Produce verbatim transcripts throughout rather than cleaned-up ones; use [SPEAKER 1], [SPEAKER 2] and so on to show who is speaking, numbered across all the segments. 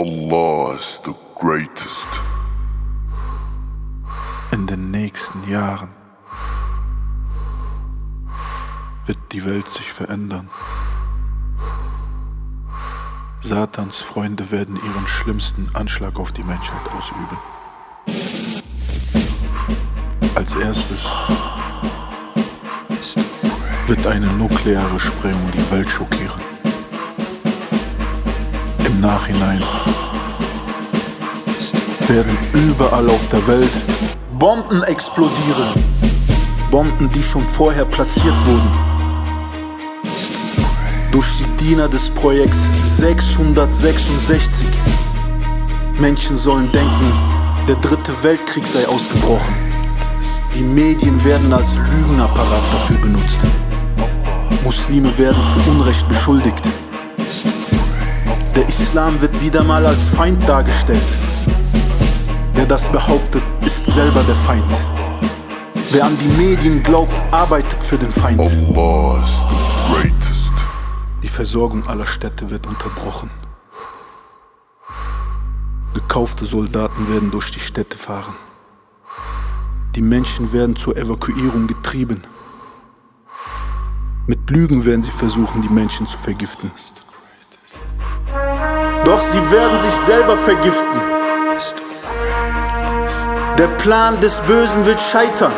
[SPEAKER 1] Allah is the greatest.
[SPEAKER 2] In den nächsten Jahren wird die Welt sich verändern. Satans Freunde werden ihren schlimmsten Anschlag auf die Menschheit ausüben. Als erstes wird eine nukleare Sprengung die Welt schockieren. Im Nachhinein werden überall auf der Welt Bomben explodieren. Bomben, die schon vorher platziert wurden. Durch die Diener des Projekts sechshundertsechsundsechzig. Menschen sollen denken, der dritte Weltkrieg sei ausgebrochen. Die Medien werden als Lügenapparat dafür benutzt. Muslime werden zu Unrecht beschuldigt. Der Islam wird wieder mal als Feind dargestellt. Wer das behauptet, ist selber der Feind. Wer an die Medien glaubt, arbeitet für den Feind.
[SPEAKER 1] Allah is the greatest.
[SPEAKER 2] Die Versorgung aller Städte wird unterbrochen. Gekaufte Soldaten werden durch die Städte fahren. Die Menschen werden zur Evakuierung getrieben. Mit Lügen werden sie versuchen, die Menschen zu vergiften. Doch sie werden sich selber vergiften. Der Plan des Bösen wird scheitern.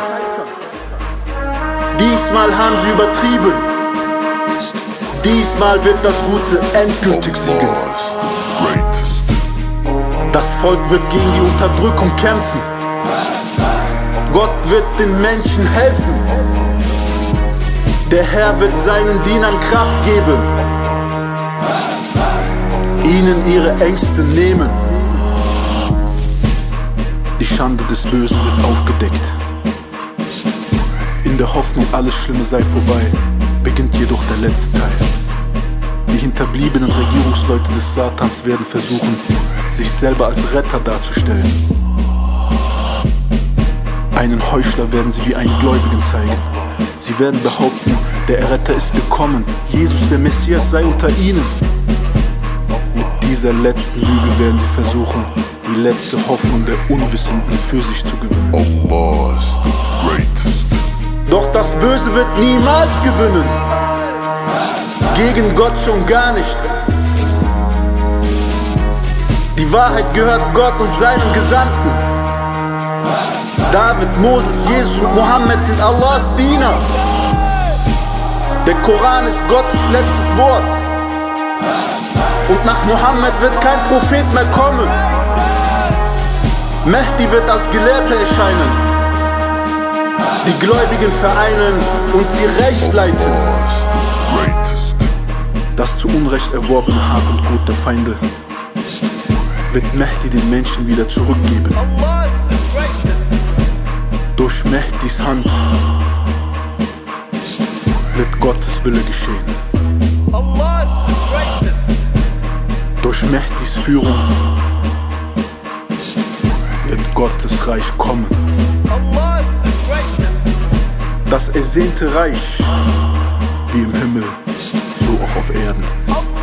[SPEAKER 2] Diesmal haben sie übertrieben. Diesmal wird das Gute endgültig siegen. Das Volk wird gegen die Unterdrückung kämpfen. Gott wird den Menschen helfen. Der Herr wird seinen Dienern Kraft geben, ihnen ihre Ängste nehmen. Die Schande des Bösen wird aufgedeckt. In der Hoffnung, alles Schlimme sei vorbei, beginnt jedoch der letzte Teil. Die hinterbliebenen Regierungsleute des Satans werden versuchen, sich selber als Retter darzustellen. Einen Heuchler werden sie wie einen Gläubigen zeigen. Sie werden behaupten, der Erretter ist gekommen, Jesus der Messias sei unter ihnen. Mit dieser letzten Lüge werden sie versuchen, die letzte Hoffnung der Unwissenden für sich zu gewinnen.
[SPEAKER 1] Allah is the greatest.
[SPEAKER 2] Doch das Böse wird niemals gewinnen. Gegen Gott schon gar nicht. Die Wahrheit gehört Gott und seinen Gesandten. David, Moses, Jesus und Mohammed sind Allahs Diener. Der Koran ist Gottes letztes Wort. Und nach Mohammed wird kein Prophet mehr kommen. Mehdi wird als Gelehrter erscheinen, die Gläubigen vereinen und sie recht leiten. Das zu Unrecht erworbene Hab und Gut der Feinde wird Mehdi den Menschen wieder zurückgeben. Durch Mehdis Hand wird Gottes Wille geschehen. Durch Mehdis Führung wird Gottes Reich kommen. Das ersehnte Reich, wie im Himmel, so auch auf Erden.